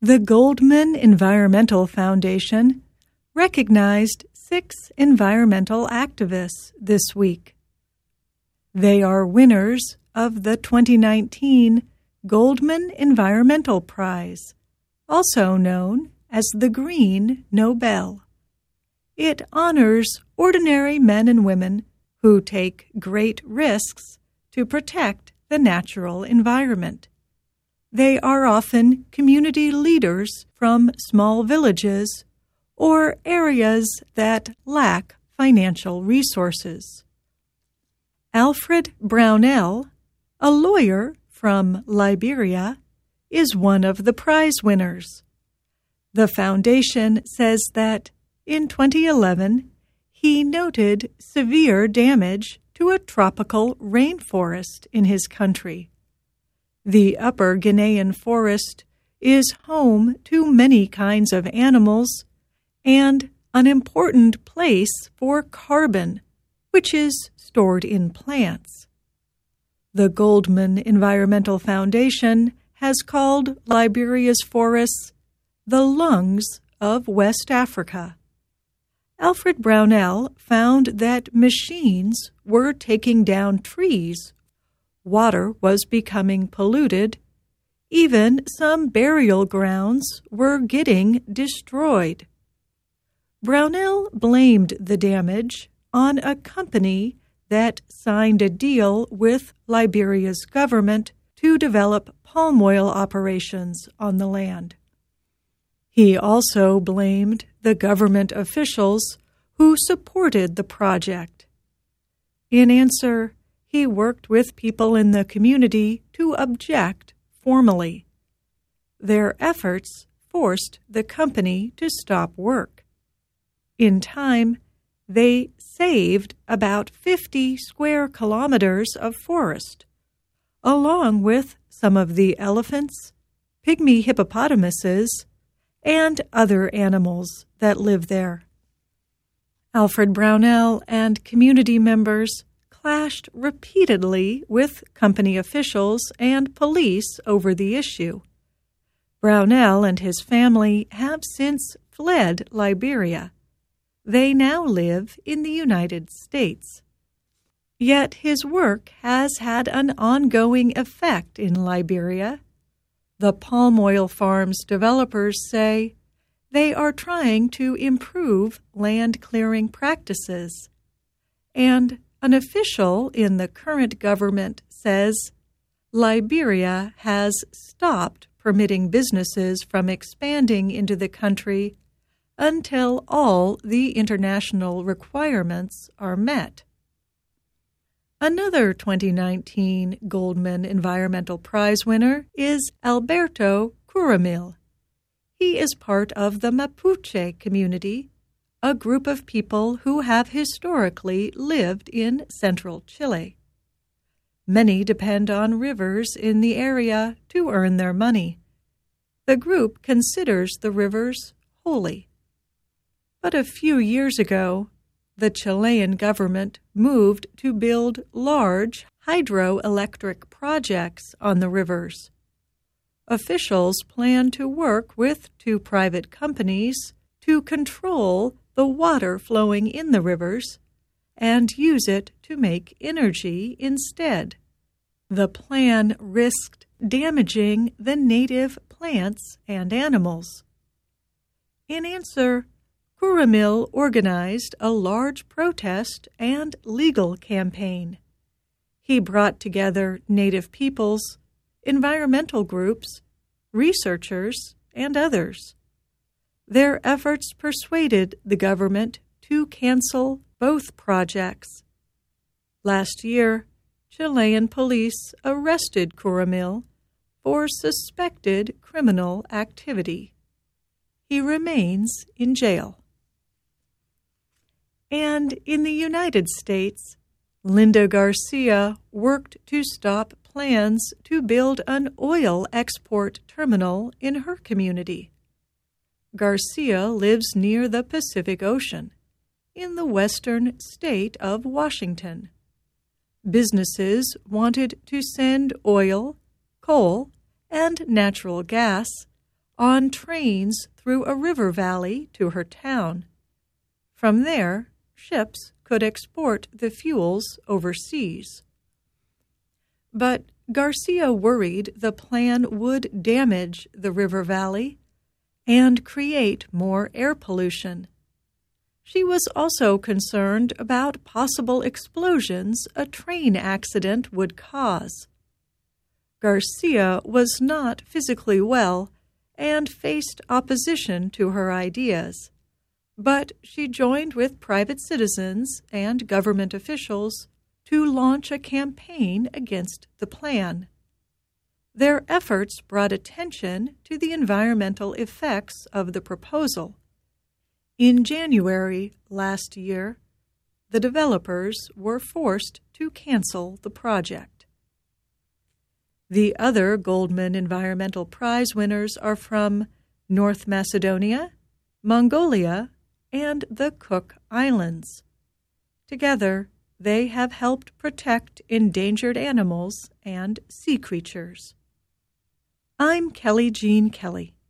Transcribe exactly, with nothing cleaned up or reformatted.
The Goldman Environmental Foundation recognized six environmental activists this week. They are winners of the twenty nineteen Goldman Environmental Prize, also known as the Green Nobel. It honors ordinary men and women who take great risks to protect the natural environment. They are often community leaders from small villages or areas that lack financial resources. Alfred Brownell, a lawyer from Liberia, is one of the prize winners. The foundation says that in twenty eleven, he noted severe damage to a tropical rainforest in his country. The Upper Ghanaian forest is home to many kinds of animals and an important place for carbon, which is stored in plants. The Goldman Environmental Foundation has called Liberia's forests the lungs of West Africa. Alfred Brownell found that machines were taking down trees, water was becoming polluted, even some burial grounds were getting destroyed. Brownell blamed the damage on a company that signed a deal with Liberia's government to develop palm oil operations on the land. He also blamed the government officials who supported the project. In answer, he worked with people in the community to object formally. Their efforts forced the company to stop work. In time, they saved about fifty square kilometers of forest, along with some of the elephants, pygmy hippopotamuses, and other animals that live there. Alfred Brownell and community members clashed repeatedly with company officials and police over the issue. Brownell and his family have since fled Liberia. They now live in the United States. Yet his work has had an ongoing effect in Liberia. The palm oil farm's developers say they are trying to improve land clearing practices, and an official in the current government says Liberia has stopped permitting businesses from expanding into the country until all the international requirements are met. Another twenty nineteen Goldman Environmental Prize winner is Alberto Curamil. He is part of the Mapuche community, a group of people who have historically lived in central Chile. Many depend on rivers in the area to earn their money. The group considers the rivers holy. But a few years ago, the Chilean government moved to build large hydroelectric projects on the rivers. Officials plan to work with two private companies to control the water flowing in the rivers and use it to make energy instead. The plan risked damaging the native plants and animals. In answer, Curamil organized a large protest and legal campaign. He brought together native peoples, environmental groups, researchers, and others. Their efforts persuaded the government to cancel both projects. Last year, Chilean police arrested Curamil for suspected criminal activity. He remains in jail. And in the United States, Linda Garcia worked to stop plans to build an oil export terminal in her community. Garcia lives near the Pacific Ocean, in the western state of Washington. Businesses wanted to send oil, coal, and natural gas on trains through a river valley to her town. From there, ships could export the fuels overseas. But Garcia worried the plan would damage the river valley and create more air pollution. She was also concerned about possible explosions a train accident would cause. Garcia was not physically well and faced opposition to her ideas, but she joined with private citizens and government officials to launch a campaign against the plan. Their efforts brought attention to the environmental effects of the proposal. In January last year, the developers were forced to cancel the project. The other Goldman Environmental Prize winners are from North Macedonia, Mongolia, and the Cook Islands. Together, they have helped protect endangered animals and sea creatures. I'm Kelly Jean Kelly.